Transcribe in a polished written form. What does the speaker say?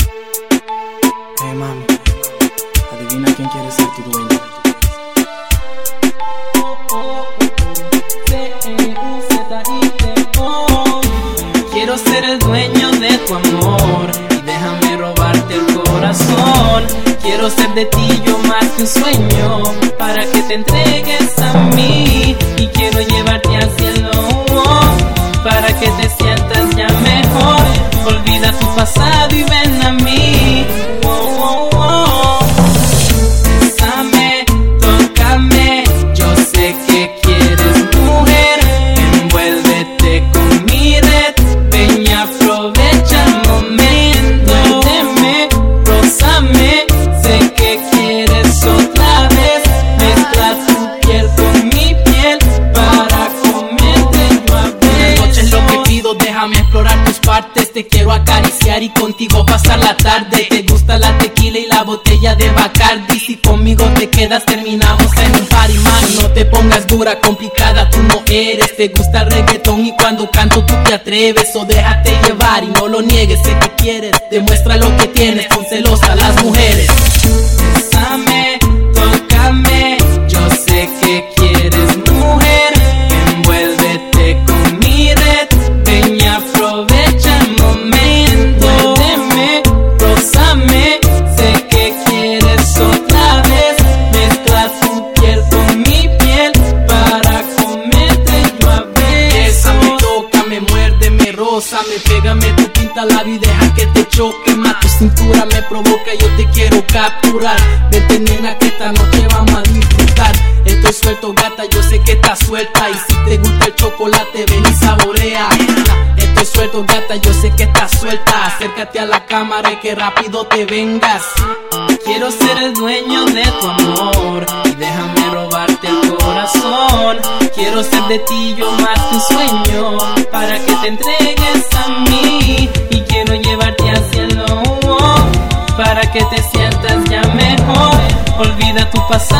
Hey mami, adivina quién quiere ser tu dueño. Quiero ser el dueño de tu amor y déjame robarte el corazón. Quiero ser de ti yo más que un sueño, para que te entregues a mí. Y quiero llevarte al cielo, para que te sientas ya mejor. Olvida tu pasado y ven a mí. Bésame, tócame, yo sé que quieres, mujer. Envuélvete con mi red, ven y aprovecha el momento. Muérdeme, rózame, sé que quieres otra vez. Mezcla tu piel con mi piel para comerte yo a besos. Buenas noches, lo que pido, déjame explorar tus partes. Te quiero acariciar y contigo pasar la tarde. Te gusta la tequila y la botella de Bacardi. Si conmigo te quedas terminamos en un party, man. No te pongas dura, complicada, tú no eres. Te gusta el reggaetón y cuando canto tú te atreves. O déjate llevar y no lo niegues, sé que quieres. Demuestra lo que tienes, pon celosa a las mujeres. Bésame, tócame, yo sé que quieres, mujer. Envuélvete con mi red, ven y aprovecha el momento. Muérdeme, rózame, sé que quieres otra vez. Mezcla tu piel con mi piel para comerte yo a besos. Bésame, tócame, muérdeme, rózame, pégame tu pinta labio y deja que te choque más. Tu cintura me provoca, yo te quiero capturar. Vete nena que esta noche vamos a disfrutar. Estoy suelto gata, yo sé que estás suelta. Y si te gusta el chocolate ven y saborea. Estoy suelto gata, yo sé que estás suelta. Acércate a la cámara y que rápido te vengas. Quiero ser el dueño de tu amor y déjame robarte el corazón. Quiero ser de ti yo más que un sueño, para que te entregues a mí. Y quiero llevarte al cielo, para que te sientas ya mejor. Olvida tu pasado